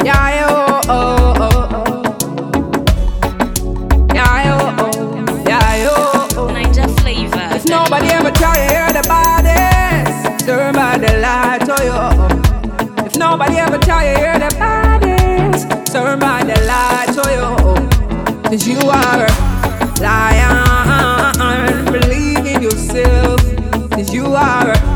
Yeah, yo, oh, oh, oh. Yeah, yo, oh, yeah, yo, oh. Niger flavor. If nobody ever tell you you're the baddest, somebody lie to you. If nobody ever tell you you're the baddest, somebody lie to you. 'Cause you are a lion, believe in yourself. 'Cause you are a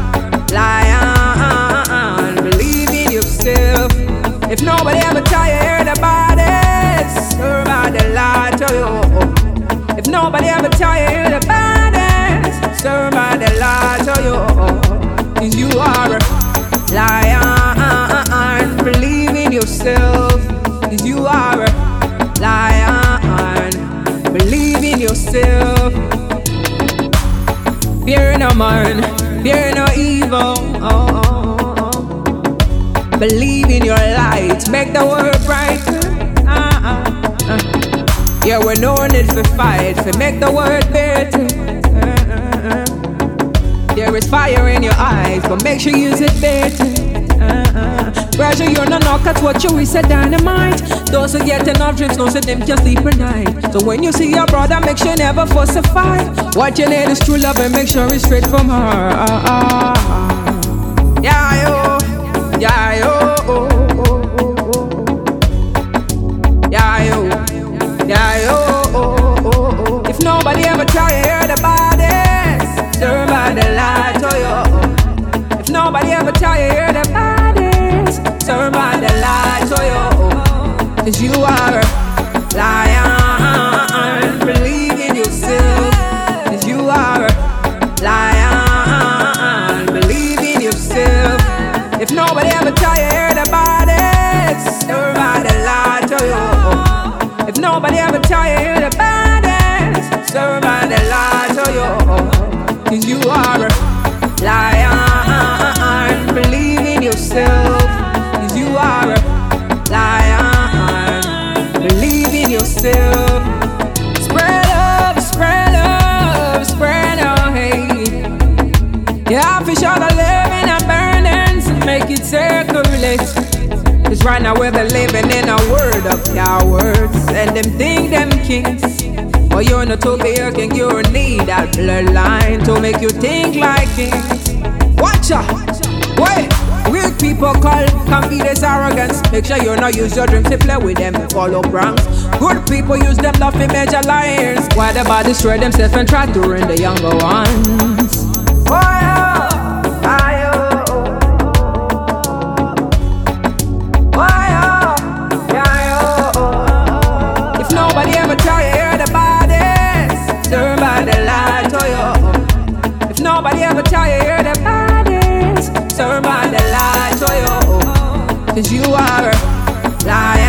lion, believe in yourself. If nobody ever tell you you're the baddest, somebody lie to you. If nobody ever tell you you're the baddest, somebody lie to you. 'Cause you are a lion, believe in yourself. 'Cause you are a lion, believe in yourself. Fear no man, fear no evil. Believe in your light, make the world brighter. Yeah, we're known it for fight, for make the world better. There is fire in your eyes, but make sure you use it better. Pressure, you're not knock at what you is a dynamite. Those who get enough dreams, know that them can't sleep at night. So when you see your brother, make sure you never fuss a fight. What you need is true love and make sure it's straight from her. Yeah, yo, yeah, yo, oh, oh, oh, oh. Yeah, yo, yeah, yo, oh, oh, oh. If nobody ever tell you you're the baddest, somebody lie to you. If nobody ever tell you you're the baddest, somebody lie to you. 'Cause you are a lion, believe in yourself. 'Cause you are a lion, believe in yourself. If nobody ever tell you you're the baddest, somebody lie to you. If nobody ever tell you you're the baddest, somebody lie to you. 'Cause you are a lion, believe in yourself. 'Cause you are a lion, believe in yourself. Spread love, spread love, spread love, hey. Yeah, fish all the living and burdens and make it circulate. 'Cause right now we're living in a world of cowards, and them think them kings. But you're not to be a king, you need that bloodline to make you think like kings. Watch out, wait. Weak people call confidence arrogance. Make sure you not use your dreams to play with them, follow pranks. Good people use them love to measure liars. Why the body destroy themselves and try to ruin the younger ones? If nobody ever tell you you're the baddest, somebody lie to you. If nobody ever tell you you're the baddest, somebody lie to you. 'Cause you are a liar.